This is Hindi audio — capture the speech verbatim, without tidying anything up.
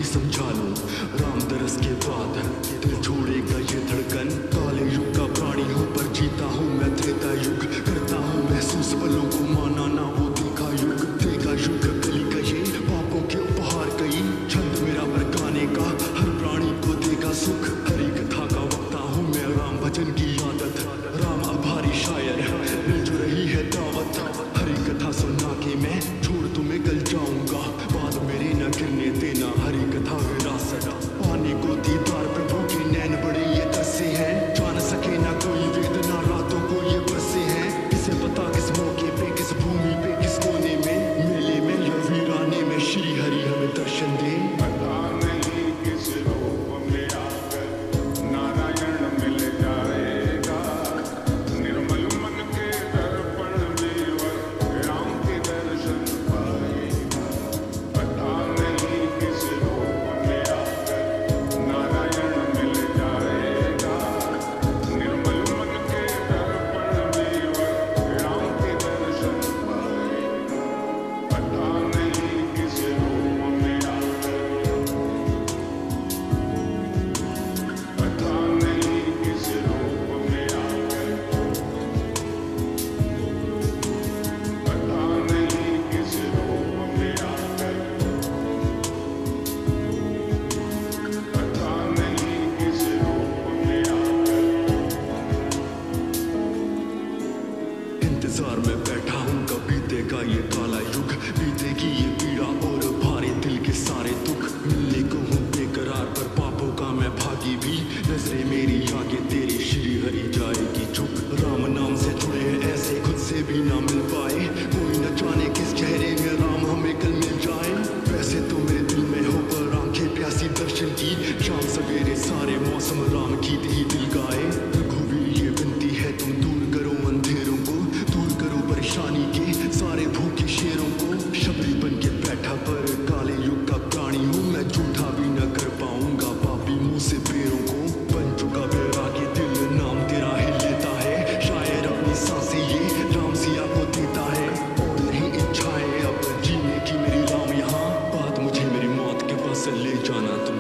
भी समझा लूं। राम दरस के बाद दिल छोड़ेगा ये धड़कन। काले युग का प्राणी हूँ पर जीता हूँ मैं त्रेता युग। करता हूँ महसूस पलों को, माना ना वो देखा युग। देखा युग गली का ये पापों के उपहार कई। छंद मेरा पर गाने का हर प्राणी को देगा सुख। हरी कथा का वक्ता हूँ मैं, राम भजन की आदत। राम आभारी शायर मिल जो रही है दावत। हरी कथा सुनना के मैं छोड़ तुम्हें गल जाऊंगा। बाद मेरे न गिरने देना हरी कथा विरासत। पाने को दीदार प्रभु के नैन बड़े ये तरसे हैं। जान सके ना कोई वेदना रातों को ये बरसे हैं। किसे पता किस मौके पे, किस भूमि पे, किस कोने में, मेले में या वीराने में श्री हरि हमें दर्शन दे। पता नहीं किस रूप में आकर नारायण मिल जाएगा। निर्मल मन के दर्पण में वह राम के दर्शन पाएगा। पता नहीं किस रूप में आकर नारायण मिल जाएगा। निर्मल मन के दर्पण में वह राम के दर्शन पाएगा। पता नहीं किस रूप में आकर, पता नहीं किस रूप में आकर, पता नहीं किस रूप में आकर, पता नहीं किस रूप में आकर। इंतजार में बैठा हूँ कब बीतेगा ये काला युग। बीतेगी ये पीड़ा और भारे दिल के सारे दुख। मिलने को हूँ बेकरार पर पापों का मैं भागी भी। नजरें मेरी आगे तेरी श्री हरि जाएगी चुप। राम नाम से जुड़े हैं ऐसे खुद से भी ना मिल पाए। कोई न जाने किस चेहरे में राम हमें कल मिल जाए। वैसे तो मेरे दिल में हो पर आंखें प्यासी दर्शन की। शाम सवेरे सारे मौसम राम की ही दिल गाए। रघुवीर ये विनती है तुम दूर करो अंधेरों को। दूर करो परेशानी के सारे भूखे शेरों को। शबरी बन के बैठा पर काले युग का प्राणी हूँ मैं। झूठा भी न कर पाऊंगा पापी मुंह से पैरों को। बन चुका बैरागी दिल नाम तेरा ही लेता है। शायर अपनी सांसें ये राम सिया को देता है। और नहीं इच्छाएं अब जीने की मेरी राम यहाँ। बात मुझे मेरी मौत के पास ले जाना।